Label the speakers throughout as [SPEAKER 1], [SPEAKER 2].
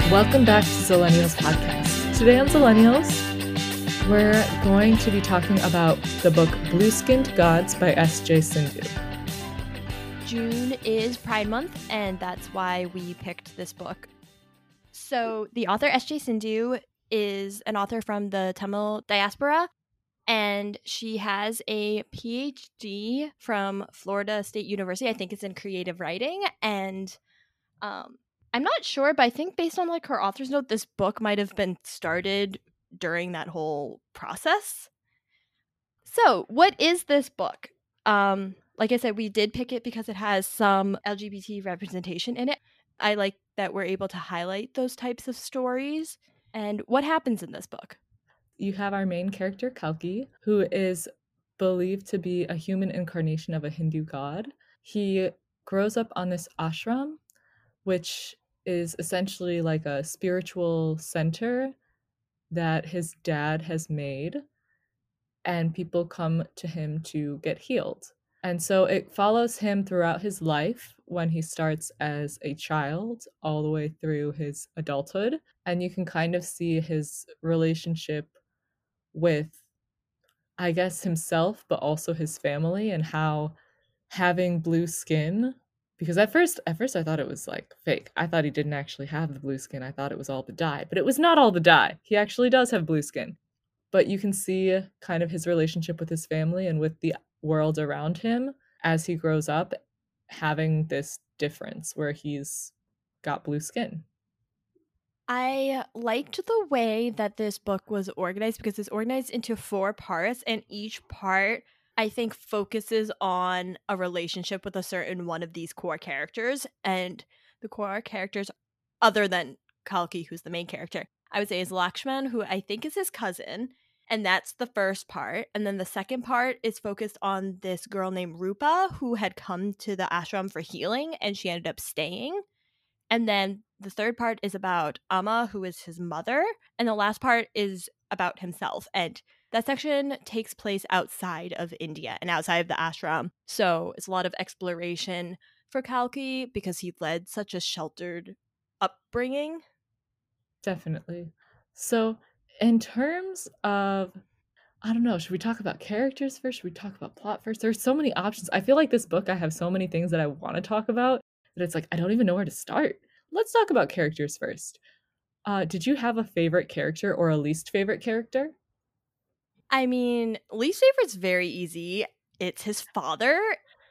[SPEAKER 1] Welcome back to Zillennials Podcast. Today on Zillennials, we're going to be talking about the book Blue-Skinned Gods by S.J. Sindhu.
[SPEAKER 2] June is Pride Month, and that's why we picked this book. So the author S.J. Sindhu is an author from the Tamil diaspora, and she has a PhD from Florida State University. I think it's in creative writing, and I'm not sure, but I think based on like her author's note, this book might have been started during that whole process. So, what is this book? Like I said, we did pick it because it has some LGBT representation in it. I like that we're able to highlight those types of stories. And what happens in this book?
[SPEAKER 1] You have our main character, Kalki, who is believed to be a human incarnation of a Hindu god. He grows up on this ashram, which is essentially like a spiritual center that his dad has made, and people come to him to get healed. And so it follows him throughout his life when he starts as a child all the way through his adulthood. And you can kind of see his relationship with, I guess, himself, but also his family, and how having blue skin, because at first I thought it was like fake. I thought he didn't actually have the blue skin. I thought it was all the dye, but it was not all the dye. He actually does have blue skin. But you can see kind of his relationship with his family and with the world around him as he grows up, having this difference where he's got blue skin.
[SPEAKER 2] I liked the way that this book was organized because it's organized into 4 parts, and each part I think focuses on a relationship with a certain one of these core characters. And the core characters, other than Kalki, who's the main character, I would say is Lakshman, who I think is his cousin. And that's the first part. And then the second part is focused on this girl named Rupa, who had come to the ashram for healing, and she ended up staying. And then the third part is about Amma, who is his mother. And the last part is about himself. And that section takes place outside of India and outside of the ashram. So it's a lot of exploration for Kalki because he led such a sheltered upbringing.
[SPEAKER 1] Definitely. So in terms of, I don't know, should we talk about characters first? Should we talk about plot first? There's so many options. I feel like this book, I have so many things that I want to talk about that it's like, I don't even know where to start. Let's talk about characters first. Did you have a favorite character or a least favorite character?
[SPEAKER 2] I mean, least favorite's very easy. It's his father.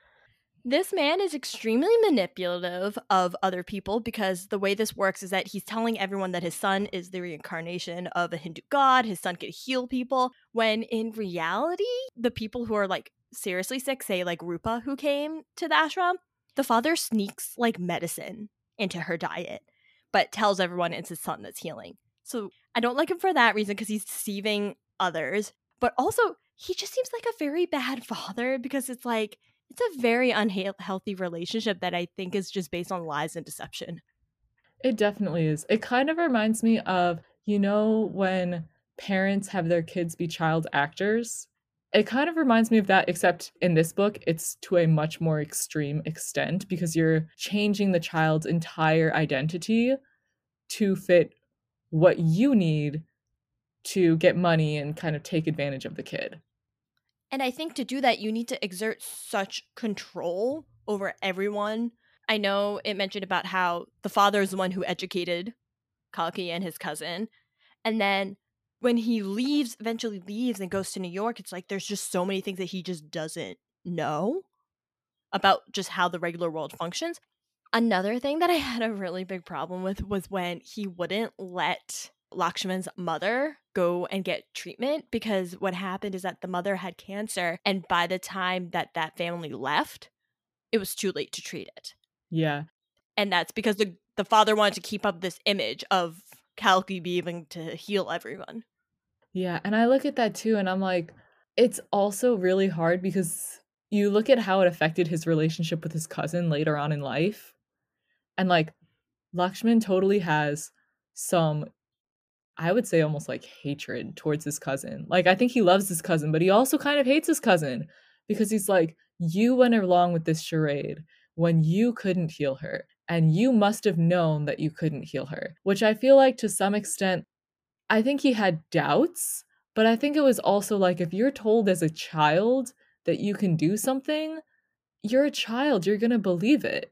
[SPEAKER 2] This man is extremely manipulative of other people because the way this works is that he's telling everyone that his son is the reincarnation of a Hindu god, his son could heal people, when in reality, the people who are like seriously sick, say like Rupa who came to the ashram, the father sneaks like medicine into her diet, but tells everyone it's his son that's healing. So I don't like him for that reason because he's deceiving others, but also he just seems like a very bad father because it's like, it's a very unhealthy relationship that I think is just based on lies and deception.
[SPEAKER 1] It definitely is. It kind of reminds me of, when parents have their kids be child actors. It kind of reminds me of that, except in this book, it's to a much more extreme extent because you're changing the child's entire identity to fit what you need to get money and kind of take advantage of the kid.
[SPEAKER 2] And I think to do that, you need to exert such control over everyone. I know it mentioned about how the father is the one who educated Kalki and his cousin. And then when he eventually leaves and goes to New York, it's like there's just so many things that he just doesn't know about just how the regular world functions. Another thing that I had a really big problem with was when he wouldn't let Lakshman's mother go and get treatment, because what happened is that the mother had cancer, and by the time that that family left, it was too late to treat it.
[SPEAKER 1] Yeah.
[SPEAKER 2] And that's because the father wanted to keep up this image of Kalki being able to heal everyone.
[SPEAKER 1] Yeah, and I look at that too, and I'm like, it's also really hard because you look at how it affected his relationship with his cousin later on in life. And like, Lakshman totally has some, I would say, almost like hatred towards his cousin. Like, I think he loves his cousin, but he also kind of hates his cousin because he's like, you went along with this charade when you couldn't heal her. and you must have known that you couldn't heal her. Which I feel like to some extent, I think he had doubts, but I think it was also like if you're told as a child that you can do something, you're a child, you're going to believe it.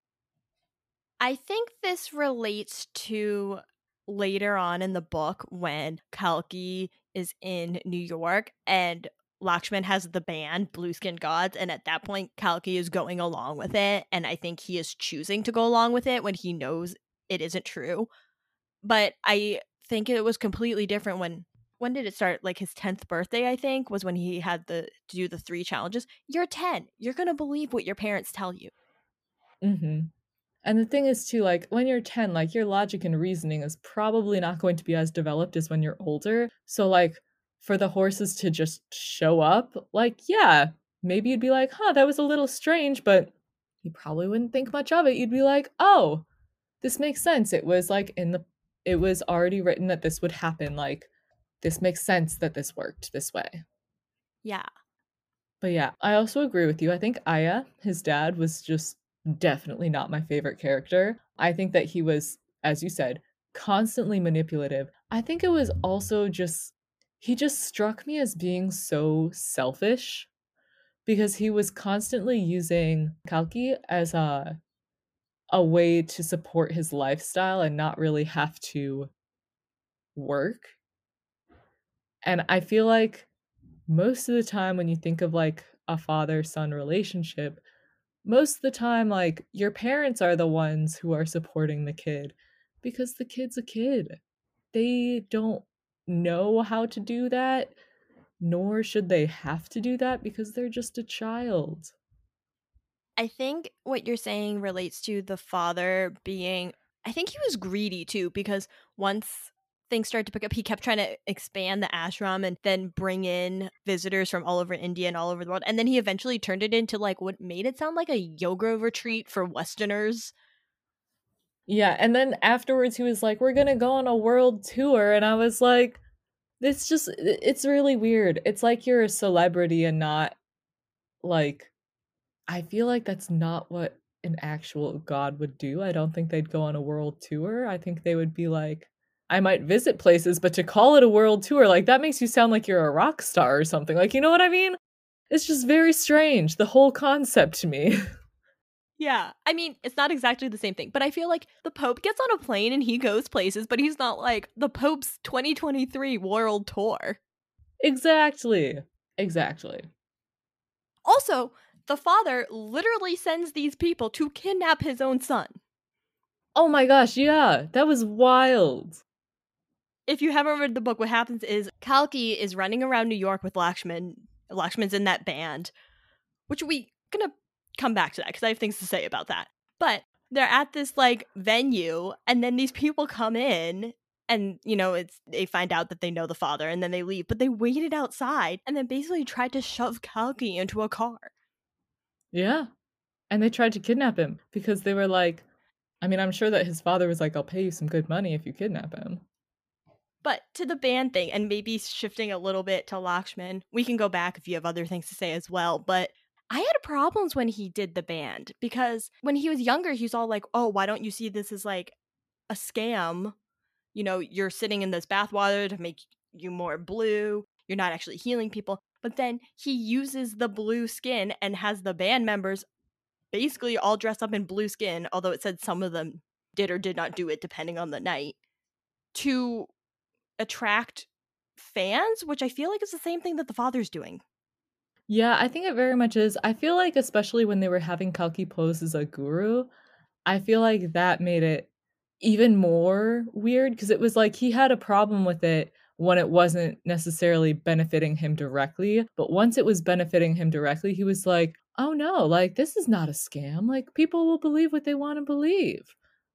[SPEAKER 2] I think this relates to later on in the book when Kalki is in New York and Lakshman has the band Blue Skin Gods, and at that point Kalki is going along with it, and I think he is choosing to go along with it when he knows it isn't true. But I think it was completely different when did it start? Like his 10th birthday, I think, was when he had to do the 3 challenges. You're 10. You're going to believe what your parents tell you.
[SPEAKER 1] Hmm. And the thing is, too, like when you're 10, like your logic and reasoning is probably not going to be as developed as when you're older. So, like, for the horses to just show up, like, yeah, maybe you'd be like, huh, that was a little strange, but you probably wouldn't think much of it. You'd be like, oh, this makes sense. It was already written that this would happen. Like, this makes sense that this worked this way.
[SPEAKER 2] Yeah.
[SPEAKER 1] But yeah, I also agree with you. I think Aya, his dad, was just definitely not my favorite character. I think that he was, as you said, constantly manipulative. I think it was also just, he just struck me as being so selfish because he was constantly using Kalki as a way to support his lifestyle and not really have to work. And I feel like most of the time when you think of like a father son relationship, most of the time, like, your parents are the ones who are supporting the kid because the kid's a kid. They don't know how to do that, nor should they have to do that because they're just a child.
[SPEAKER 2] I think what you're saying relates to the father being I think he was greedy too because once things started to pick up, he kept trying to expand the ashram and then bring in visitors from all over India and all over the world. And then he eventually turned it into like what made it sound like a yoga retreat for Westerners.
[SPEAKER 1] Yeah, and then afterwards he was like, "We're gonna go on a world tour," and I was like, it's really weird. It's like you're a celebrity and not like I feel like that's not what an actual god would do. I don't think they'd go on a world tour. I think they would be like, I might visit places, but to call it a world tour, like that makes you sound like you're a rock star or something. Like, you know what I mean? It's just very strange, the whole concept to me.
[SPEAKER 2] Yeah. I mean, it's not exactly the same thing, but I feel like the Pope gets on a plane and he goes places, but he's not like the Pope's 2023 world tour.
[SPEAKER 1] Exactly. Exactly.
[SPEAKER 2] Also, the father literally sends these people to kidnap his own son.
[SPEAKER 1] Oh my gosh, yeah, that was wild.
[SPEAKER 2] If you haven't read the book, what happens is Kalki is running around New York with Lakshman. Lakshman's in that band, which we gonna come back to that because I have things to say about that. But they're at this like venue, and then these people come in, and it's they find out that they know the father, and then they leave. But they waited outside, and then basically tried to shove Kalki into a car.
[SPEAKER 1] Yeah. And they tried to kidnap him because they were like, I mean, I'm sure that his father was like, I'll pay you some good money if you kidnap him.
[SPEAKER 2] But to the band thing, and maybe shifting a little bit to Lakshman, we can go back if you have other things to say as well. But I had problems when he did the band because when he was younger, he's all like, oh, why don't you see this as like a scam? You're sitting in this bathwater to make you more blue. You're not actually healing people. But then he uses the blue skin and has the band members basically all dressed up in blue skin, although it said some of them did or did not do it depending on the night, to attract fans, which I feel like is the same thing that the father's doing.
[SPEAKER 1] Yeah, I think it very much is. I feel like, especially when they were having Kalki pose as a guru, I feel like that made it even more weird because it was like he had a problem with it when it wasn't necessarily benefiting him directly. But once it was benefiting him directly, he was like, oh no, like this is not a scam. Like people will believe what they want to believe.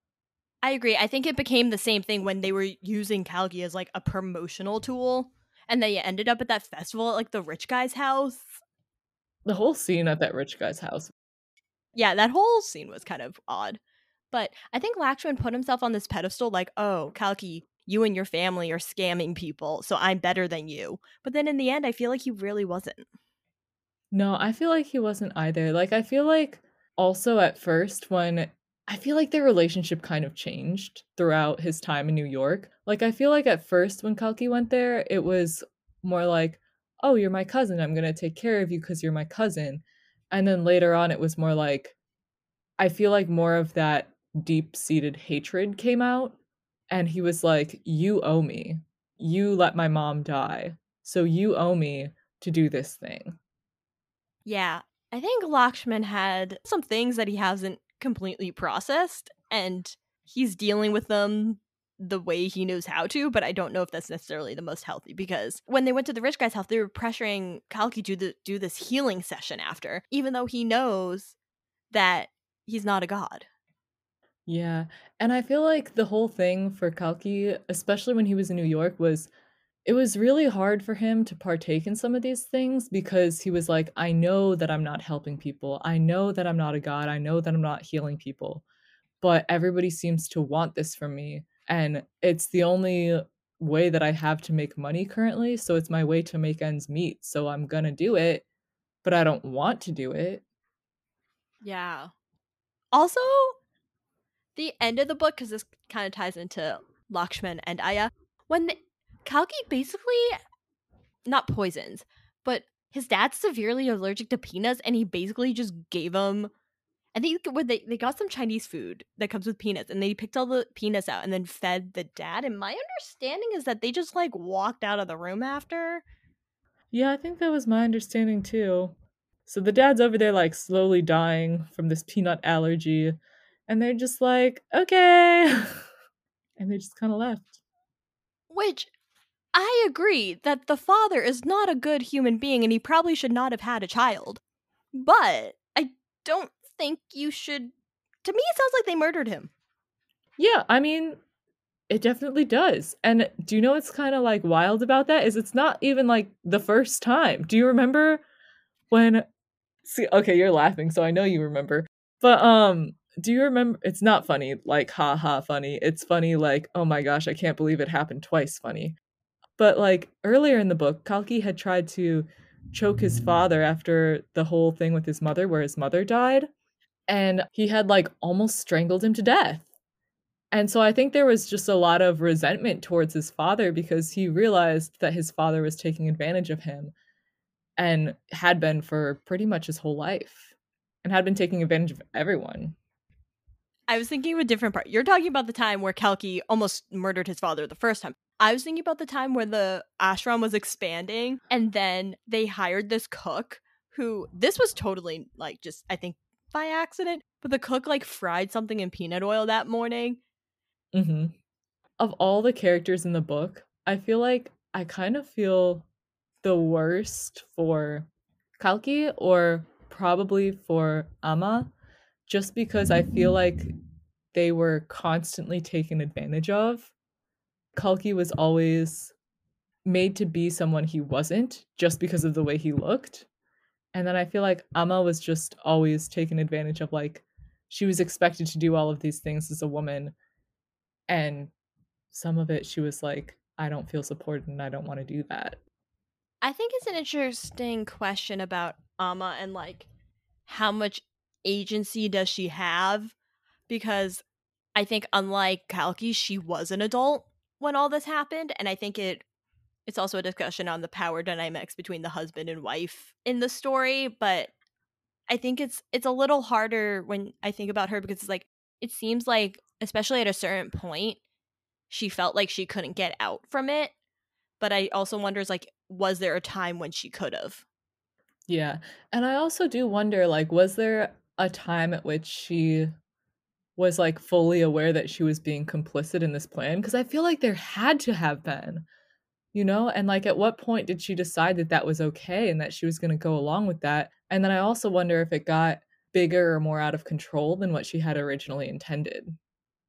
[SPEAKER 2] I agree. I think it became the same thing when they were using Kalki as like a promotional tool, and they ended up at that festival at like the rich guy's house.
[SPEAKER 1] The whole scene at that rich guy's house.
[SPEAKER 2] Yeah, that whole scene was kind of odd. But I think Lakshman put himself on this pedestal like, oh, Kalki, you and your family are scamming people, so I'm better than you. But then in the end, I feel like he really wasn't.
[SPEAKER 1] No, I feel like he wasn't either. Like, I feel like also at first when I feel like their relationship kind of changed throughout his time in New York. Like, I feel like at first when Kalki went there, it was more like, "Oh, you're my cousin. I'm gonna take care of you because you're my cousin." And then later on, it was more like, I feel like more of that deep-seated hatred came out, and he was like, "You owe me. You let my mom die, so you owe me to do this thing."
[SPEAKER 2] Yeah, I think Lakshman had some things that he hasn't completely processed, and he's dealing with them the way he knows how to, but I don't know if that's necessarily the most healthy because when they went to the rich guy's house, they were pressuring Kalki to do this healing session after, even though he knows that he's not a god.
[SPEAKER 1] Yeah, and I feel like the whole thing for Kalki, especially when he was in New York, was it was really hard for him to partake in some of these things because he was like, I know that I'm not helping people. I know that I'm not a god. I know that I'm not healing people. But everybody seems to want this from me. And it's the only way that I have to make money currently. So it's my way to make ends meet. So I'm going to do it, but I don't want to do it.
[SPEAKER 2] Yeah. Also, the end of the book, because this kind of ties into Lakshman and Aya, when Kalki basically not poisons, but his dad's severely allergic to peanuts, and he basically just gave him. I think when they got some Chinese food that comes with peanuts, and they picked all the peanuts out and then fed the dad. And my understanding is that they just like walked out of the room after.
[SPEAKER 1] Yeah, I think that was my understanding too. So the dad's over there, like, slowly dying from this peanut allergy. And they're just like, okay. And they just kind of left.
[SPEAKER 2] Which I agree that the father is not a good human being, and he probably should not have had a child. But I don't think you should. To me, it sounds like they murdered him.
[SPEAKER 1] Yeah, I mean, it definitely does. And do you know what's kind of like wild about that is it's not even like the first time. Do you remember when see okay, you're laughing, so I know you remember. But do you remember it's not funny like ha ha funny. It's funny like oh my gosh, I can't believe it happened twice funny. But like earlier in the book, Kalki had tried to choke his father after the whole thing with his mother where his mother died, and he had like almost strangled him to death. And so I think there was just a lot of resentment towards his father because he realized that his father was taking advantage of him and had been for pretty much his whole life and had been taking advantage of everyone.
[SPEAKER 2] I was thinking of a different part. You're talking about the time where Kalki almost murdered his father the first time. I was thinking about the time where the ashram was expanding and then they hired this cook who this was totally like just I think by accident, but the cook like fried something in peanut oil that morning.
[SPEAKER 1] Hmm. Of all the characters in the book, I feel like I kind of feel the worst for Kalki or probably for Ama just because I feel like they were constantly taken advantage of. Kalki was always made to be someone he wasn't just because of the way he looked. And then I feel like Amma was just always taken advantage of. Like, she was expected to do all of these things as a woman. And some of it, she was like, I don't feel supported and I don't want to do that.
[SPEAKER 2] I think it's an interesting question about Amma and like how much agency does she have because I think unlike Kalki, she was an adult when all this happened, and I think it's also a discussion on the power dynamics between the husband and wife in the story, but I think it's a little harder when I think about her because it's like it seems like especially at a certain point she felt like she couldn't get out from it, but I also wonder is like was there a time when she could have?
[SPEAKER 1] Yeah. And I also do wonder, like, was there a time at which she was like fully aware that she was being complicit in this plan? Because I feel like there had to have been. You know? And, like, at what point did she decide that that was okay and that she was gonna go along with that? And then I also wonder if it got bigger or more out of control than what she had originally intended.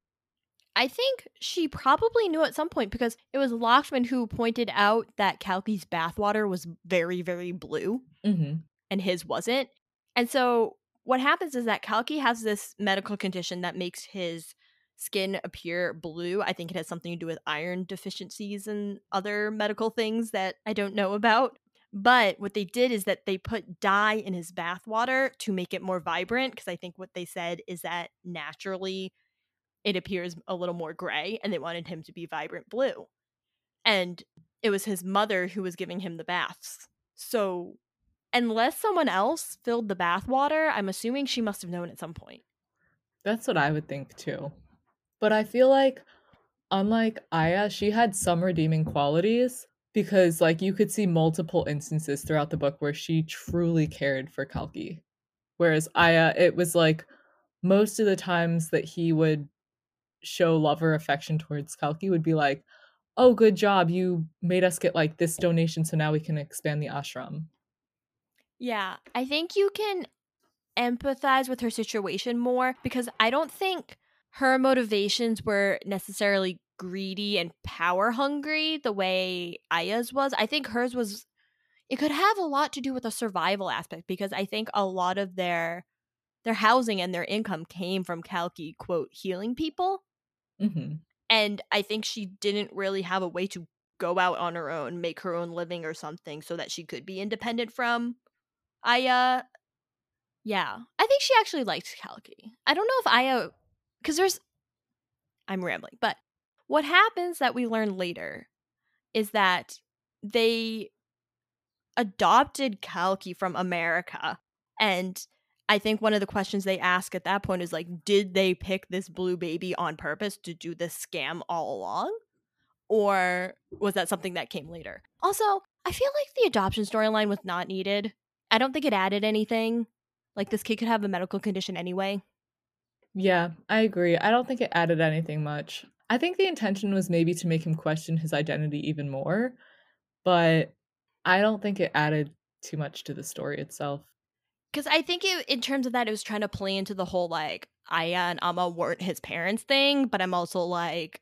[SPEAKER 2] I think she probably knew at some point because it was Lakshman who pointed out that Kalki's bathwater was very, very blue
[SPEAKER 1] Mhm.
[SPEAKER 2] and his wasn't. And so what happens is that Kalki has this medical condition that makes his skin appear blue. I think it has something to do with iron deficiencies and other medical things that I don't know about. But what they did is that they put dye in his bathwater to make it more vibrant, because I think what they said is that naturally it appears a little more gray, and they wanted him to be vibrant blue. And it was his mother who was giving him the baths. So unless someone else filled the bathwater, I'm assuming she must have known at some point.
[SPEAKER 1] That's what I would think too. But I feel like, unlike Aya, she had some redeeming qualities because, like, you could see multiple instances throughout the book where she truly cared for Kalki. Whereas Aya, it was like most of the times that he would show love or affection towards Kalki would be like, oh, good job. You made us get like this donation, so now we can expand the ashram.
[SPEAKER 2] Yeah, I think you can empathize with her situation more, because I don't think her motivations were necessarily greedy and power hungry the way Aya's was. I think hers was, it could have a lot to do with the survival aspect, because I think a lot of their housing and their income came from Kalki, quote, healing people.
[SPEAKER 1] Hmm.
[SPEAKER 2] And I think she didn't really have a way to go out on her own, make her own living or something, so that she could be independent from Aya. Yeah, I think she actually liked Kalki. I don't know if Aya, because I'm rambling, but what happens that we learn later is that they adopted Kalki from America. And I think one of the questions they ask at that point is like, did they pick this blue baby on purpose to do this scam all along? Or was that something that came later? Also, I feel like the adoption storyline was not needed. I don't think it added anything. Like, this kid could have a medical condition anyway.
[SPEAKER 1] Yeah, I agree. I don't think it added anything much. I think the intention was maybe to make him question his identity even more, but I don't think it added too much to the story itself.
[SPEAKER 2] Because I think in terms of that, it was trying to play into the whole like Aya and Amma weren't his parents thing. But I'm also like,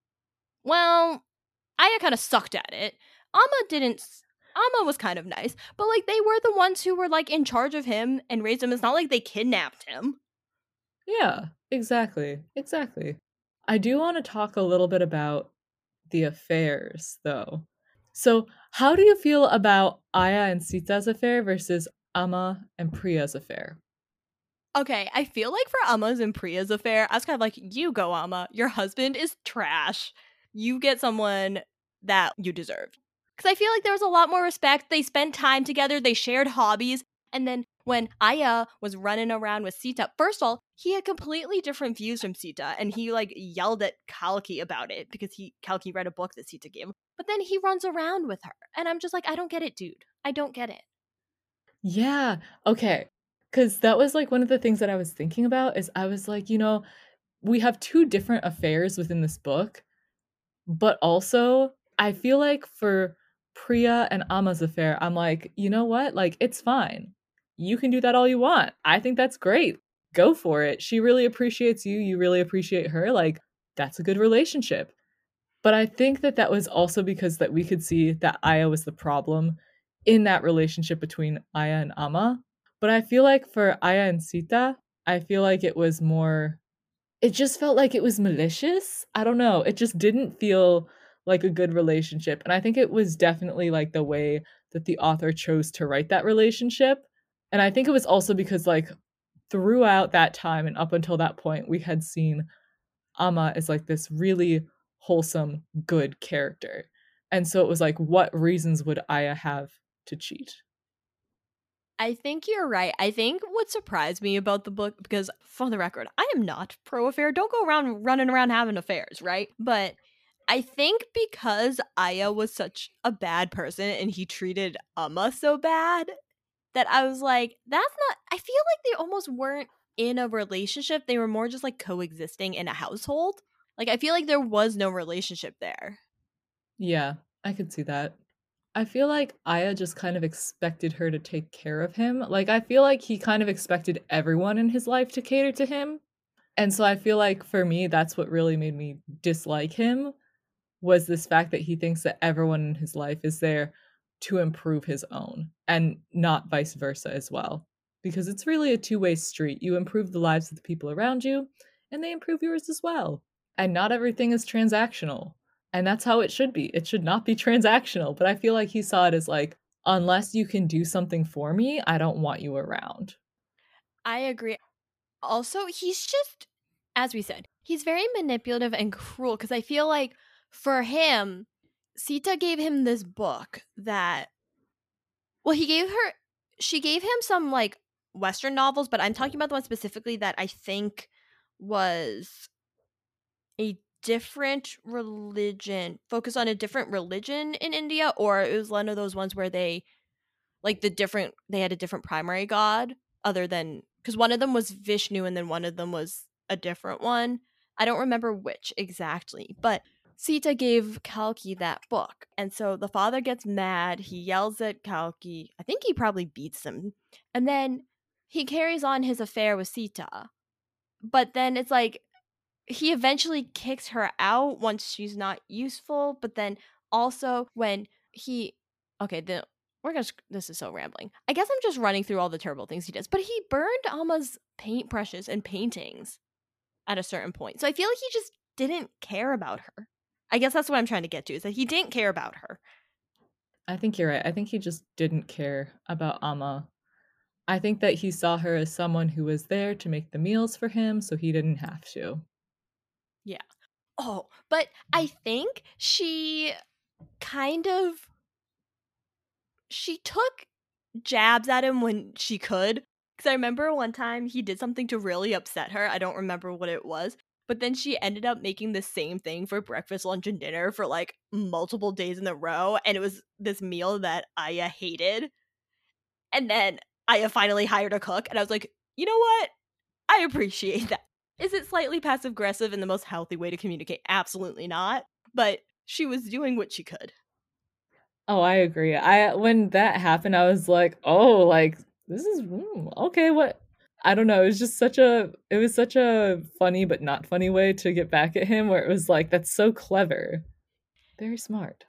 [SPEAKER 2] well, Aya kind of sucked at it. Amma didn't. Amma was kind of nice, but like they were the ones who were like in charge of him and raised him. It's not like they kidnapped him.
[SPEAKER 1] Yeah, exactly. Exactly. I do want to talk a little bit about the affairs, though. So, how do you feel about Aya and Sita's affair versus Amma and Priya's affair?
[SPEAKER 2] Okay, I feel like for Amma's and Priya's affair, I was kind of like, you go, Amma. Your husband is trash. You get someone that you deserved. Because I feel like there was a lot more respect. They spent time together, they shared hobbies. And then when Aya was running around with Sita, first of all, he had completely different views from Sita, and he like yelled at Kalki about it because Kalki read a book that Sita gave him. But then he runs around with her. And I'm just like, I don't get it, dude. I don't get it.
[SPEAKER 1] Yeah, okay. Because that was like one of the things that I was thinking about is I was like, we have two different affairs within this book, but also I feel like for Priya and Amma's affair, I'm like, you know what? Like, it's fine. You can do that all you want. I think that's great. Go for it. She really appreciates you. You really appreciate her. Like, that's a good relationship. But I think that that was also because that we could see that Aya was the problem in that relationship between Aya and Amma. But I feel like for Aya and Sita, I feel like it was more, it just felt like it was malicious. I don't know. It just didn't feel like a good relationship. And I think it was definitely like the way that the author chose to write that relationship. And I think it was also because, like, throughout that time and up until that point, we had seen Amma as like this really wholesome, good character. And so it was like, what reasons would Aya have to cheat?
[SPEAKER 2] I think you're right. I think what surprised me about the book, because for the record, I am not pro affair. Don't go around running around having affairs, right? But I think because Aya was such a bad person and he treated Amma so bad, that I was like, that's not, I feel like they almost weren't in a relationship. They were more just like coexisting in a household. Like, I feel like there was no relationship there.
[SPEAKER 1] Yeah, I could see that. I feel like Aya just kind of expected her to take care of him. Like, I feel like he kind of expected everyone in his life to cater to him. And so I feel like for me, that's what really made me dislike him was this fact that he thinks that everyone in his life is there to improve his own and not vice versa as well. Because it's really a two-way street. You improve the lives of the people around you, and they improve yours as well. And not everything is transactional. And that's how it should be. It should not be transactional. But I feel like he saw it as like, unless you can do something for me, I don't want you around.
[SPEAKER 2] I agree. Also, he's just, as we said, he's very manipulative and cruel because I feel like for him, Sita gave him this book that, well, she gave him some like Western novels, but I'm talking about the one specifically that I think was a different religion, focused on a different religion in India, or it was one of those ones where they had a different primary god other than, because one of them was Vishnu and then one of them was a different one. I don't remember which exactly, but Sita gave Kalki that book. And so the father gets mad. He yells at Kalki. I think he probably beats him. And then he carries on his affair with Sita. But then it's like he eventually kicks her out once she's not useful. But then also when he, okay, this is so rambling. I guess I'm just running through all the terrible things he does. But he burned Alma's paintbrushes and paintings at a certain point. So I feel like he just didn't care about her. I guess that's what I'm trying to get to, is that he didn't care about her.
[SPEAKER 1] I think you're right. I think he just didn't care about Amma. I think that he saw her as someone who was there to make the meals for him, so he didn't have to.
[SPEAKER 2] Yeah. Oh, but I think she kind of she took jabs at him when she could. Because I remember one time he did something to really upset her. I don't remember what it was. But then she ended up making the same thing for breakfast, lunch, and dinner for like multiple days in a row. And it was this meal that Aya hated. And then Aya finally hired a cook. And I was like, you know what? I appreciate that. Is it slightly passive aggressive in the most healthy way to communicate? Absolutely not. But she was doing what she could.
[SPEAKER 1] Oh, I agree. I when that happened, I was like, "Oh, like this is okay, what?" I don't know, it was such a funny but not funny way to get back at him where it was like, "That's so clever." Very smart.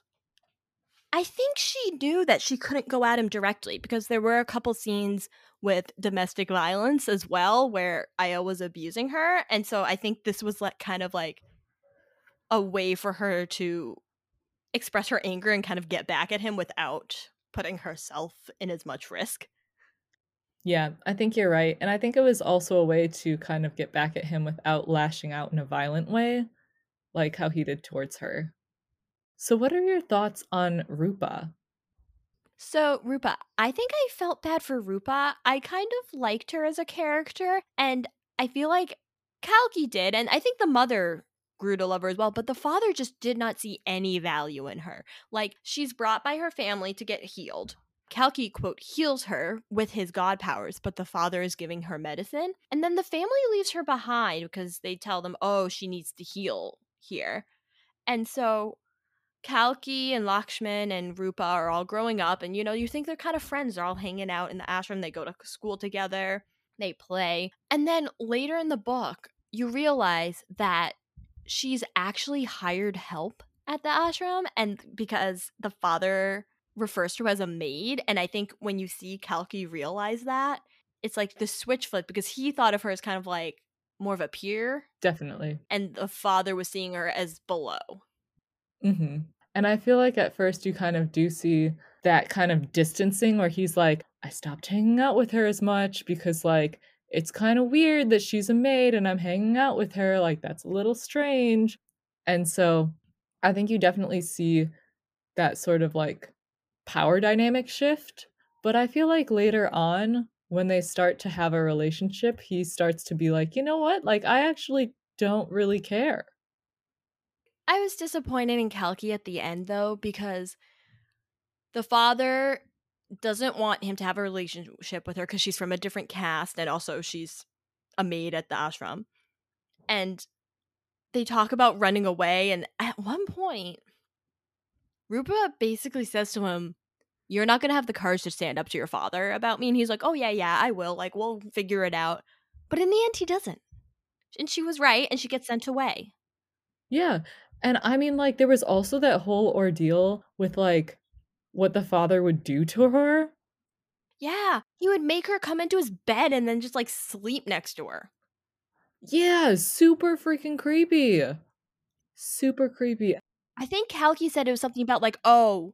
[SPEAKER 2] I think she knew that she couldn't go at him directly because there were a couple scenes with domestic violence as well where Aya was abusing her. And so I think this was like kind of like a way for her to express her anger and kind of get back at him without putting herself in as much risk.
[SPEAKER 1] Yeah, I think you're right, and I think it was also a way to kind of get back at him without lashing out in a violent way, like how he did towards her. So what are your thoughts on Rupa?
[SPEAKER 2] So, Rupa, I think I felt bad for Rupa. I kind of liked her as a character, and I feel like Kalki did, and I think the mother grew to love her as well, but the father just did not see any value in her. Like, she's brought by her family to get healed. Kalki, quote, heals her with his god powers, but the father is giving her medicine. And then the family leaves her behind because they tell them, oh, she needs to heal here. And so Kalki and Lakshman and Rupa are all growing up, and you think they're kind of friends. They're all hanging out in the ashram. They go to school together, they play. And then later in the book, you realize that she's actually hired help at the ashram, and because the father refers to her as a maid. And I think when you see Kalki realize that, it's like the switch flip because he thought of her as kind of like more of a peer,
[SPEAKER 1] Definitely.
[SPEAKER 2] and the father was seeing her as below.
[SPEAKER 1] And I feel like at first you kind of do see that kind of distancing where he's like, I stopped hanging out with her as much because, like, it's kind of weird that she's a maid and I'm hanging out with her. Like, that's a little strange. And so I think you definitely see that sort of like power dynamic shift. But I feel like later on, when they start to have a relationship, he starts to be like, you know what? Like, I actually don't really care.
[SPEAKER 2] I was disappointed in Kalki at the end though because the father doesn't want him to have a relationship with her because she's from a different caste and also she's a maid at the ashram. And they talk about running away, and at one point, Rupa basically says to him, "You're not gonna have the courage to stand up to your father about me." And he's like, "Oh yeah, I will. Like, we'll figure it out." But in the end, he doesn't. And she was right, and she gets sent away.
[SPEAKER 1] Yeah. And I mean, like, there was also that whole ordeal with, like, what the father would do to her.
[SPEAKER 2] Yeah, he would make her come into his bed and then just like sleep next to her.
[SPEAKER 1] Yeah, super freaking creepy. Super creepy.
[SPEAKER 2] I think Kalki said it was something about like, oh,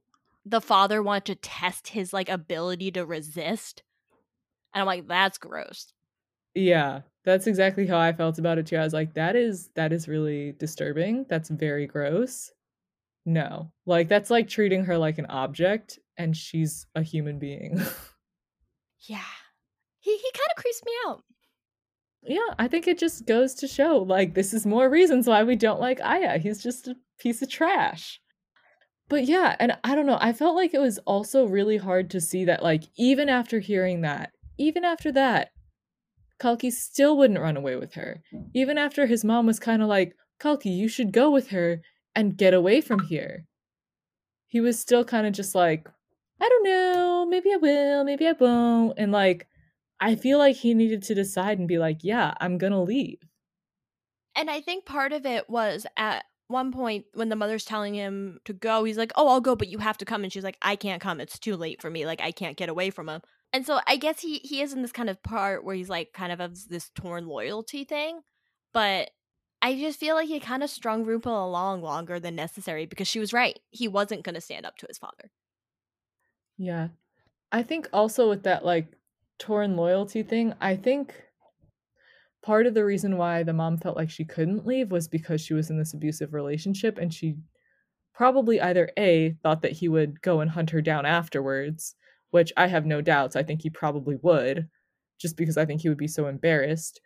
[SPEAKER 2] the father wanted to test his like ability to resist. And I'm like, that's gross.
[SPEAKER 1] Yeah, that's exactly how I felt about it too. I was like, that is really disturbing. That's very gross. No. Like that's like treating her like an object and she's a human being.
[SPEAKER 2] Yeah. He kind of creeps me out.
[SPEAKER 1] Yeah, I think it just goes to show like this is more reasons why we don't like Aya. He's just a piece of trash. But yeah, and I don't know, I felt like it was also really hard to see that like even after hearing that, even after that, Kalki still wouldn't run away with her. Even after his mom was kind of like, Kalki, you should go with her and get away from here. He was still kind of just like, I don't know, maybe I will, maybe I won't. And like, I feel like he needed to decide and be like, yeah, I'm gonna leave.
[SPEAKER 2] And I think part of it was at one point when the mother's telling him to go, he's like, "Oh, I'll go, but you have to come." And she's like, "I can't come. It's too late for me. Like I can't get away from him." And so I guess he is in this kind of part where he's like kind of has this torn loyalty thing, but I just feel like he kind of strung Rupa along longer than necessary because she was right. He wasn't going to stand up to his father.
[SPEAKER 1] Yeah. I think also with that like torn loyalty thing, I think part of the reason why the mom felt like she couldn't leave was because she was in this abusive relationship and she probably either A, thought that he would go and hunt her down afterwards, which I have no doubts. I think he probably would, just because I think he would be so embarrassed.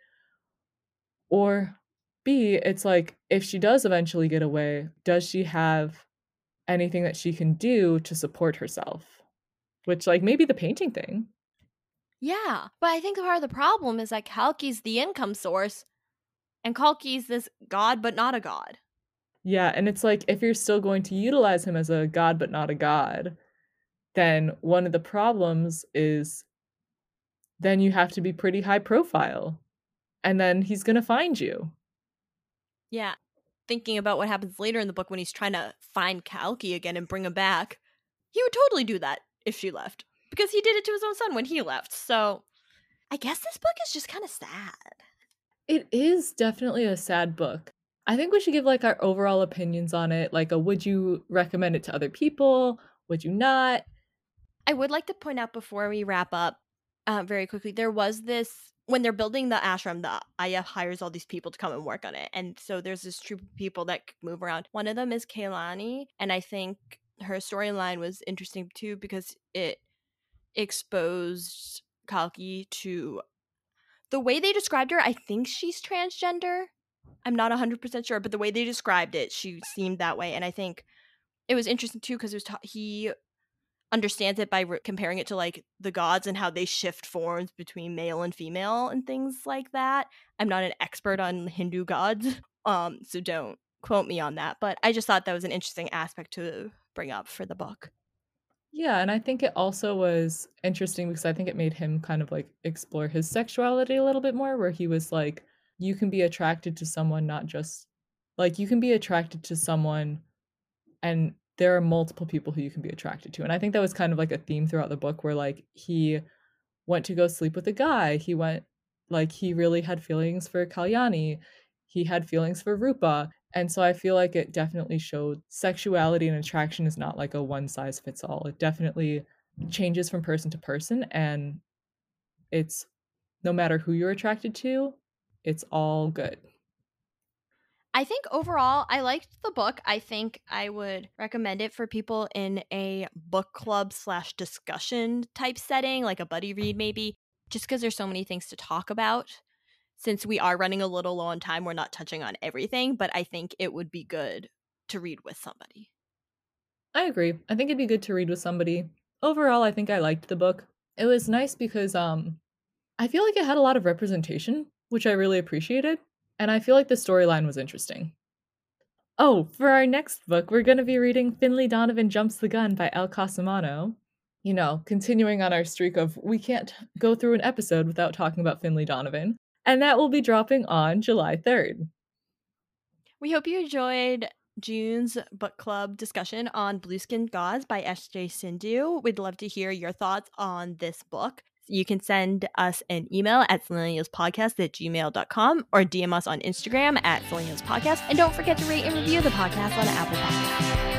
[SPEAKER 1] Or B, it's like if she does eventually get away, does she have anything that she can do to support herself? Which, like, maybe the painting thing.
[SPEAKER 2] Yeah, but I think part of the problem is that Kalki's the income source, and Kalki's this god but not a god.
[SPEAKER 1] Yeah, and it's like if you're still going to utilize him as a god but not a god, then one of the problems is then you have to be pretty high profile. And then he's going to find you.
[SPEAKER 2] Yeah. Thinking about what happens later in the book when he's trying to find Kalki again and bring him back, he would totally do that if she left. Because he did it to his own son when he left. So I guess this book is just kind of sad.
[SPEAKER 1] It is definitely a sad book. I think we should give like our overall opinions on it. Like, would you recommend it to other people? Would you not?
[SPEAKER 2] I would like to point out before we wrap up very quickly, there was this when they're building the ashram, the Aya hires all these people to come and work on it. And so there's this troop of people that move around. One of them is Kaylani, and I think her storyline was interesting too because it exposed Kalki to the way they described her. I think she's transgender. I'm not 100% sure, but the way they described it, she seemed that way. And I think it was interesting too because he understands it by comparing it to like the gods and how they shift forms between male and female and things like that. I'm not an expert on Hindu gods, so don't quote me on that. But I just thought that was an interesting aspect to bring up for the book.
[SPEAKER 1] Yeah, and I think it also was interesting because I think it made him kind of like explore his sexuality a little bit more, where he was like, you can be attracted to someone, not just like you can be attracted to someone, and there are multiple people who you can be attracted to. And I think that was kind of like a theme throughout the book where like he went to go sleep with a guy. He went like he really had feelings for Kalyani. He had feelings for Rupa. And so I feel like it definitely showed sexuality and attraction is not like a one size fits all. It definitely changes from person to person and it's no matter who you're attracted to, it's all good.
[SPEAKER 2] I think overall, I liked the book. I think I would recommend it for people in a book club / discussion type setting, like a buddy read maybe, just because there's so many things to talk about. Since we are running a little low on time, we're not touching on everything, but I think it would be good to read with somebody.
[SPEAKER 1] I agree. I think it'd be good to read with somebody. Overall, I think I liked the book. It was nice because I feel like it had a lot of representation, which I really appreciated, and I feel like the storyline was interesting. Oh, for our next book, we're going to be reading Finlay Donovan Jumps the Gun by El Casamano. You know, continuing on our streak of we can't go through an episode without talking about Finlay Donovan, and that will be dropping on July 3rd.
[SPEAKER 2] We hope you enjoyed June's book club discussion on Blueskin Gods by S.J. Sindhu. We'd love to hear your thoughts on this book. You can send us an email at seleniuspodcast@gmail.com or DM us on Instagram at seleniuspodcast. And don't forget to rate and review the podcast on Apple Podcasts.